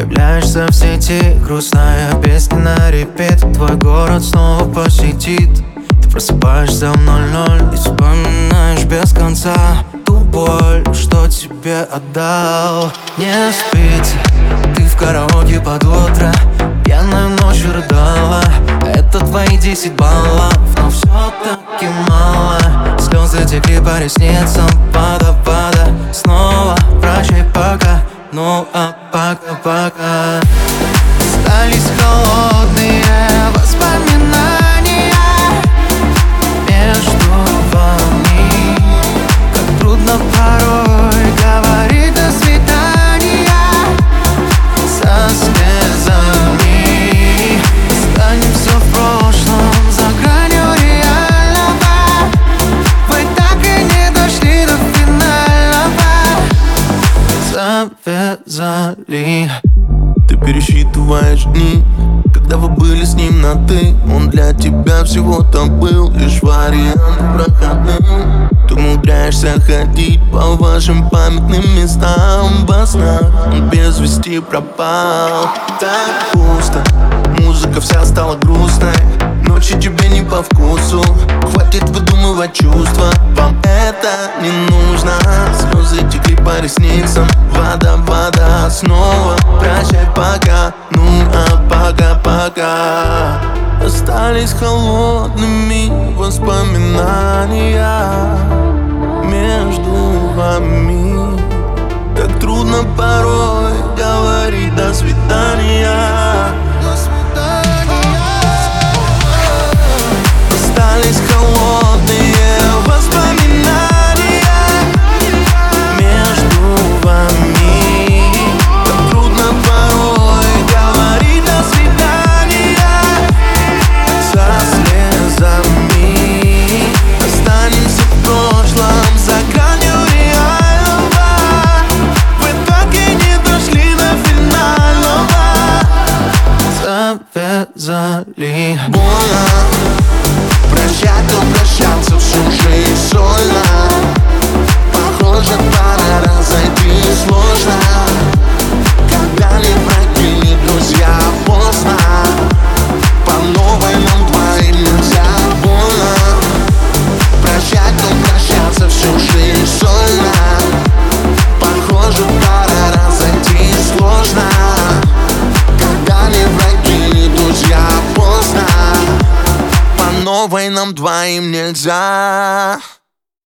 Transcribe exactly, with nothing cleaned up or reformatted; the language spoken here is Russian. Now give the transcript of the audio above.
Появляешься в сети, грустная песня на репит. Твой город снова посетит. Ты просыпаешься в ноль-ноль и вспоминаешь без конца ту боль, что тебе отдал. Не спится, ты в караоке под утро, пьяную ночь рыдала. Это твои десять баллов, но все-таки мало. Слезы текли по ресницам, пада-пада. Снова прощай пока, ну а пока-пока. Остались холодные воспоминания между вами. Как трудно порой говорить до свидания со слезами. Останемся в прошлом, за гранью реального. Вы так и не дошли до финального. Завязали. Ты пересчитываешь дни, когда вы были с ним на «ты». Он для тебя всего-то был лишь вариантом проходным. Ты умудряешься ходить по вашим памятным местам во снах. Он без вести пропал. Так пусто, музыка вся стала грустной. Ночи тебе не по вкусу, хватит выдумывать чувства. Вам это не нужно. Слезы текли по ресницам, вода, вода. Снова прощай пока, ну а пока-пока. Остались холодными воспоминания между вами. Так трудно порой говорить до свидания. Остались холодные воспоминания между вами. Так трудно порой говорить до свидания со слезами. Останемся в прошлом, за гранью реального. Вы так и не дошли до финального. Завязали. Больно прощать, но прощаться всю жизнь сложно. Похоже, пора разойтись сложно. Когда ни враги, ни друзья, поздно. По новой нам двоим нельзя. Больно прощать, но прощаться всю жизнь сложно. Похоже, пора разойтись сложно. Когда ни враги, ни друзья, поздно. По новой нам двоим нельзя.